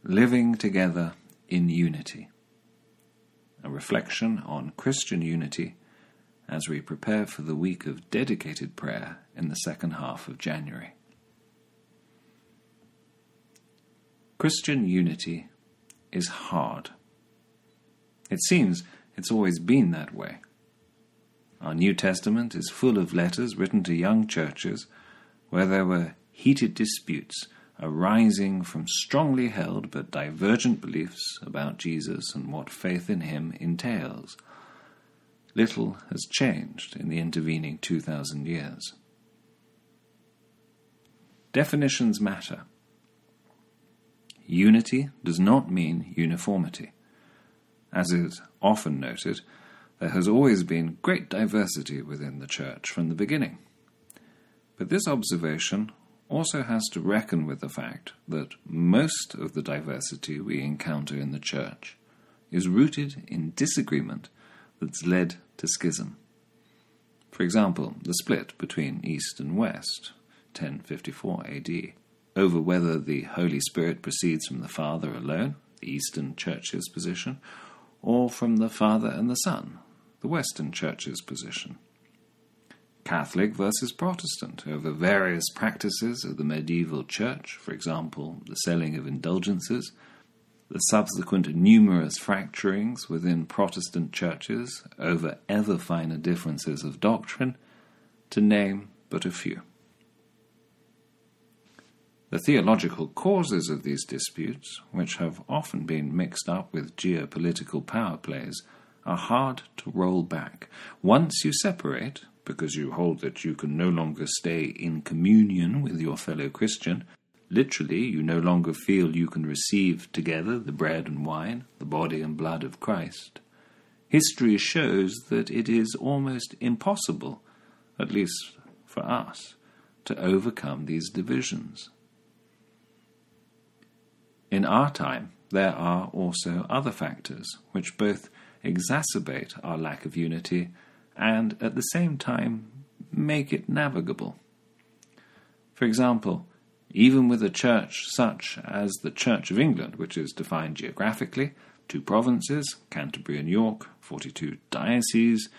Living Together in Unity. A reflection on Christian unity as we prepare for the week of dedicated prayer in the second half of January. Christian unity is hard. It seems it's always been that way. Our New Testament is full of letters written to young churches where there were heated disputes arising from strongly held but divergent beliefs about Jesus and what faith in him entails. Little has changed in the intervening 2,000 years. Definitions matter. Unity does not mean uniformity. As is often noted, there has always been great diversity within the Church from the beginning. But this observation also has to reckon with the fact that most of the diversity we encounter in the Church is rooted in disagreement that's led to schism. For example, the split between East and West, 1054 AD, over whether the Holy Spirit proceeds from the Father alone, the Eastern Church's position, or from the Father and the Son, the Western Church's position. Catholic versus Protestant over various practices of the medieval Church, for example, the selling of indulgences, the subsequent numerous fracturings within Protestant churches over ever finer differences of doctrine, to name but a few. The theological causes of these disputes, which have often been mixed up with geopolitical power plays, are hard to roll back. Once you separate, because you hold that you can no longer stay in communion with your fellow Christian, literally you no longer feel you can receive together the bread and wine, the body and blood of Christ, history shows that it is almost impossible, at least for us, to overcome these divisions. In our time, there are also other factors which both exacerbate our lack of unity and at the same time make it navigable. For example, even with a church such as the Church of England, which is defined geographically, 2 provinces, Canterbury and York, 42 dioceses,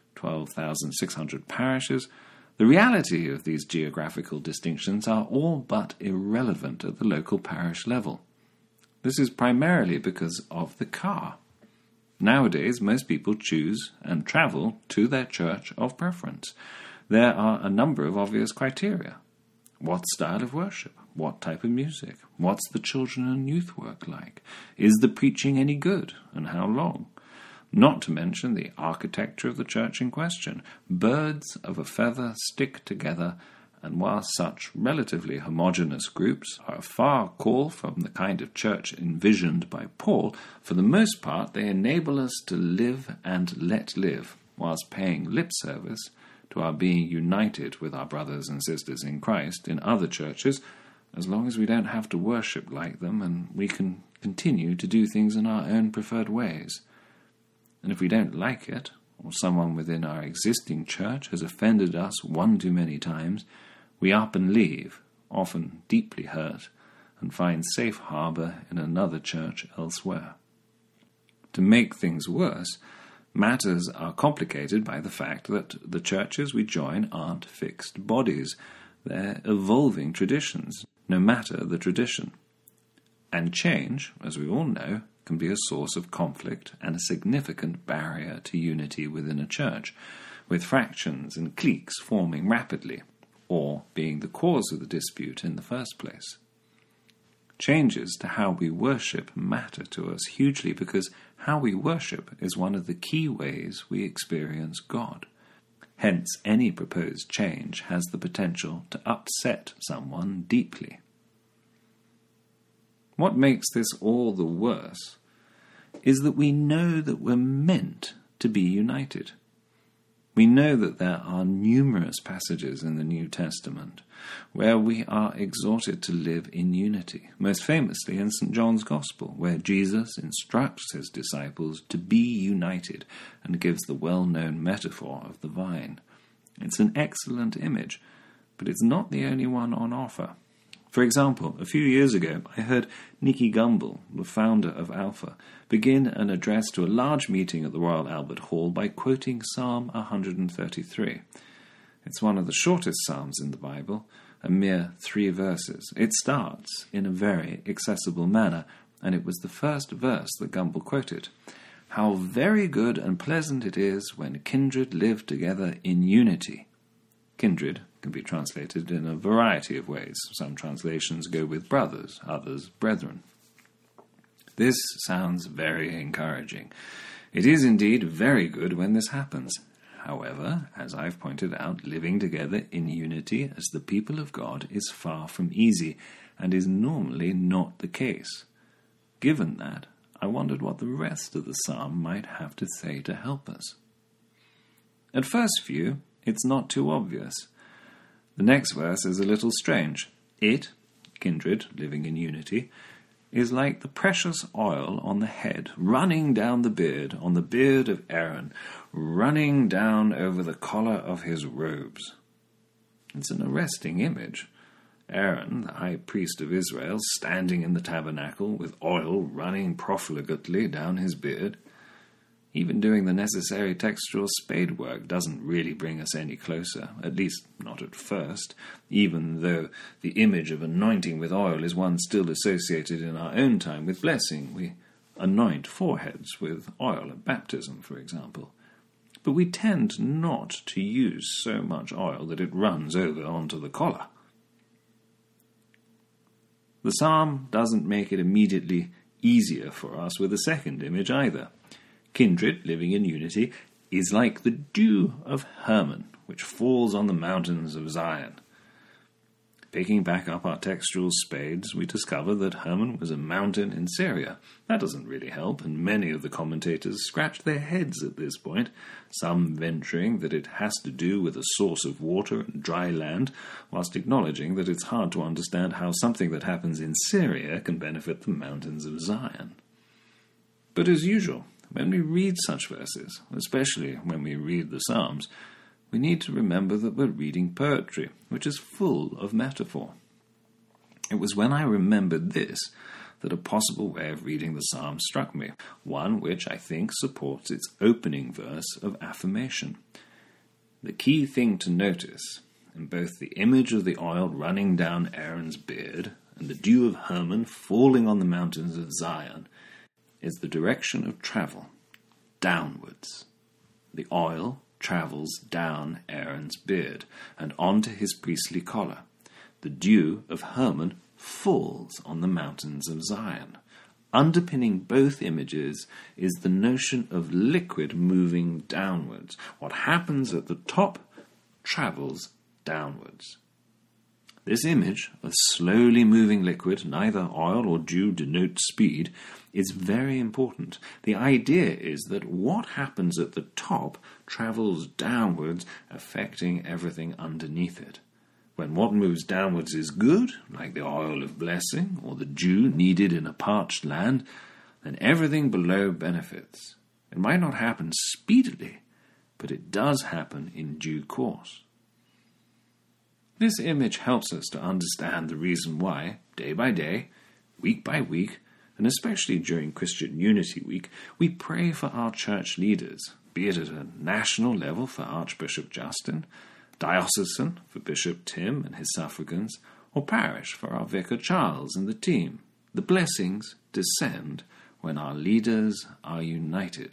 12,600 parishes, the reality of these geographical distinctions are all but irrelevant at the local parish level. This is primarily because of the car. Nowadays, most people choose and travel to their church of preference. There are a number of obvious criteria. What style of worship? What type of music? What's the children and youth work like? Is the preaching any good, and how long? Not to mention the architecture of the church in question. Birds of a feather stick together, and while such relatively homogeneous groups are a far call from the kind of church envisioned by Paul, for the most part they enable us to live and let live, whilst paying lip service to our being united with our brothers and sisters in Christ in other churches, as long as we don't have to worship like them and we can continue to do things in our own preferred ways. And if we don't like it, or someone within our existing church has offended us one too many times, we up and leave, often deeply hurt, and find safe harbour in another church elsewhere. To make things worse, matters are complicated by the fact that the churches we join aren't fixed bodies. They're evolving traditions, no matter the tradition. And change, as we all know, can be a source of conflict and a significant barrier to unity within a church, with fractions and cliques forming rapidly, or being the cause of the dispute in the first place. Changes to how we worship matter to us hugely because how we worship is one of the key ways we experience God. Hence, any proposed change has the potential to upset someone deeply. What makes this all the worse is that we know that we're meant to be united. We know that there are numerous passages in the New Testament where we are exhorted to live in unity, most famously in St. John's Gospel, where Jesus instructs his disciples to be united and gives the well-known metaphor of the vine. It's an excellent image, but it's not the only one on offer. For example, a few years ago, I heard Nicky Gumbel, the founder of Alpha, begin an address to a large meeting at the Royal Albert Hall by quoting Psalm 133. It's one of the shortest psalms in the Bible, a mere 3 verses. It starts in a very accessible manner, and it was the first verse that Gumbel quoted. "How very good and pleasant it is when kindred live together in unity." Kindred can be translated in a variety of ways. Some translations go with brothers, others brethren. This sounds very encouraging. It is indeed very good when this happens. However, as I've pointed out, living together in unity as the people of God is far from easy, and is normally not the case. Given that, I wondered what the rest of the psalm might have to say to help us. At first view, it's not too obvious. The next verse is a little strange. It, kindred, living in unity, is like the precious oil on the head, running down the beard, on the beard of Aaron, running down over the collar of his robes. It's an arresting image. Aaron, the high priest of Israel, standing in the tabernacle with oil running profligately down his beard. Even doing the necessary textual spade work doesn't really bring us any closer, at least not at first, even though the image of anointing with oil is one still associated in our own time with blessing. We anoint foreheads with oil at baptism, for example. But we tend not to use so much oil that it runs over onto the collar. The psalm doesn't make it immediately easier for us with the second image either. Kindred, living in unity, is like the dew of Hermon, which falls on the mountains of Zion. Picking back up our textual spades, we discover that Hermon was a mountain in Syria. That doesn't really help, and many of the commentators scratch their heads at this point, some venturing that it has to do with a source of water and dry land, whilst acknowledging that it's hard to understand how something that happens in Syria can benefit the mountains of Zion. But as usual, when we read such verses, especially when we read the Psalms, we need to remember that we're reading poetry, which is full of metaphor. It was when I remembered this that a possible way of reading the Psalm struck me, one which I think supports its opening verse of affirmation. The key thing to notice in both the image of the oil running down Aaron's beard and the dew of Hermon falling on the mountains of Zion is the direction of travel, downwards. The oil travels down Aaron's beard and onto his priestly collar. The dew of Hermon falls on the mountains of Zion. Underpinning both images is the notion of liquid moving downwards. What happens at the top travels downwards. This image of slowly moving liquid, neither oil or dew denotes speed, is very important. The idea is that what happens at the top travels downwards, affecting everything underneath it. When what moves downwards is good, like the oil of blessing or the dew needed in a parched land, then everything below benefits. It might not happen speedily, but it does happen in due course. This image helps us to understand the reason why, day by day, week by week, and especially during Christian Unity Week, we pray for our church leaders, be it at a national level for Archbishop Justin, diocesan for Bishop Tim and his suffragans, or parish for our Vicar Charles and the team. The blessings descend when our leaders are united.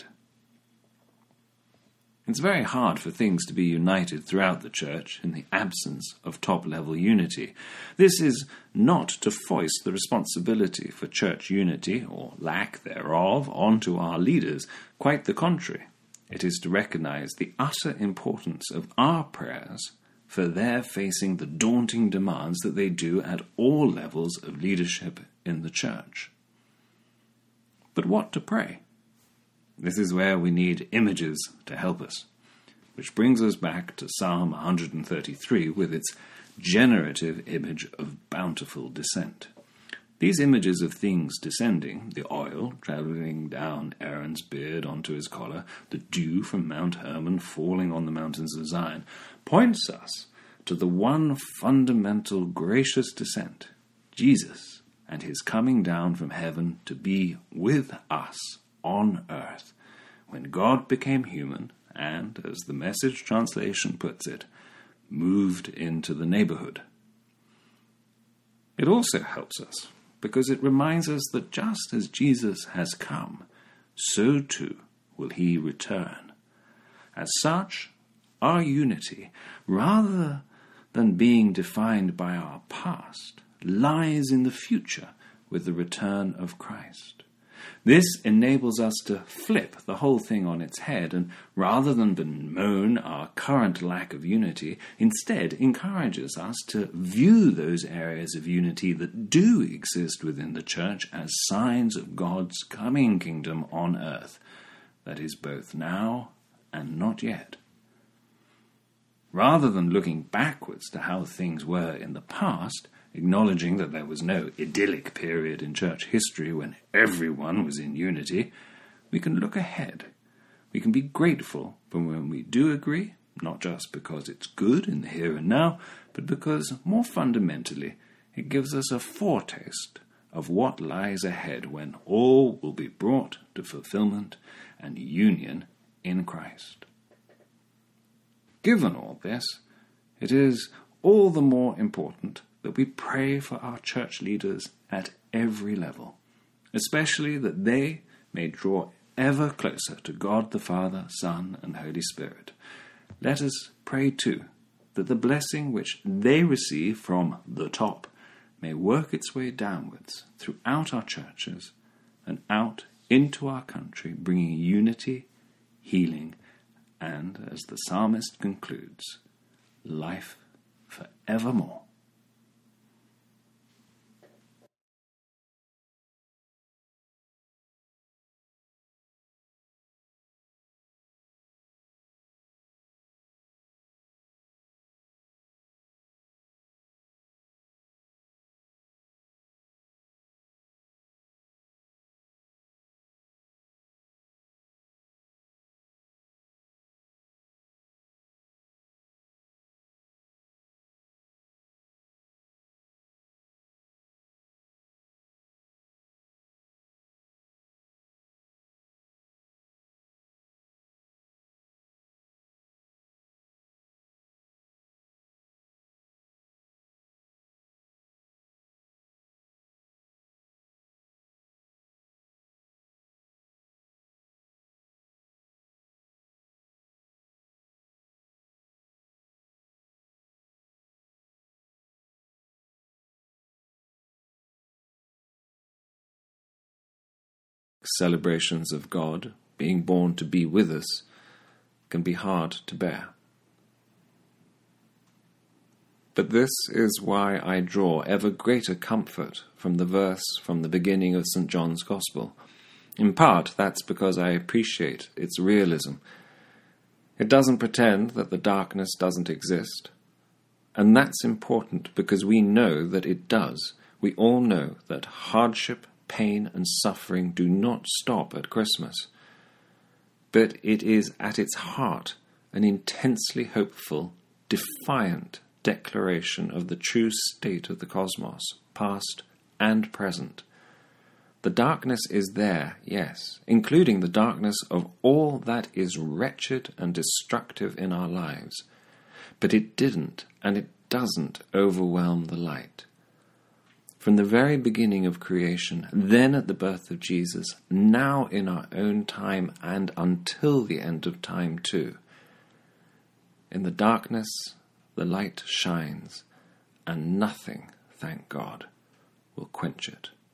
It's very hard for things to be united throughout the church in the absence of top-level unity. This is not to foist the responsibility for church unity, or lack thereof, onto our leaders. Quite the contrary. It is to recognize the utter importance of our prayers for their facing the daunting demands that they do at all levels of leadership in the church. But what to pray? This is where we need images to help us, which brings us back to Psalm 133 with its generative image of bountiful descent. These images of things descending, the oil travelling down Aaron's beard onto his collar, the dew from Mount Hermon falling on the mountains of Zion, points us to the one fundamental gracious descent, Jesus and his coming down from heaven to be with us on earth, when God became human and, as the Message translation puts it, moved into the neighborhood. It also helps us because it reminds us that just as Jesus has come, so too will he return. As such, our unity, rather than being defined by our past, lies in the future with the return of Christ. This enables us to flip the whole thing on its head and, rather than bemoan our current lack of unity, instead encourages us to view those areas of unity that do exist within the church as signs of God's coming kingdom on earth, that is both now and not yet. Rather than looking backwards to how things were in the past, acknowledging that there was no idyllic period in church history when everyone was in unity, we can look ahead. We can be grateful for when we do agree, not just because it's good in the here and now, but because, more fundamentally, it gives us a foretaste of what lies ahead when all will be brought to fulfillment and union in Christ. Given all this, it is all the more important that we pray for our church leaders at every level, especially that they may draw ever closer to God the Father, Son, and Holy Spirit. Let us pray too that the blessing which they receive from the top may work its way downwards throughout our churches and out into our country, bringing unity, healing, and, as the psalmist concludes, life forevermore. Celebrations of God being born to be with us can be hard to bear. But this is why I draw ever greater comfort from the verse from the beginning of St. John's Gospel. In part, that's because I appreciate its realism. It doesn't pretend that the darkness doesn't exist. And that's important because we know that it does. We all know that hardship, pain, and suffering do not stop at Christmas. But it is at its heart an intensely hopeful, defiant declaration of the true state of the cosmos, past and present. The darkness is there, yes, including the darkness of all that is wretched and destructive in our lives. But it didn't, and it doesn't overwhelm the light. From the very beginning of creation, then at the birth of Jesus, now in our own time, and until the end of time too. In the darkness, the light shines, and nothing, thank God, will quench it.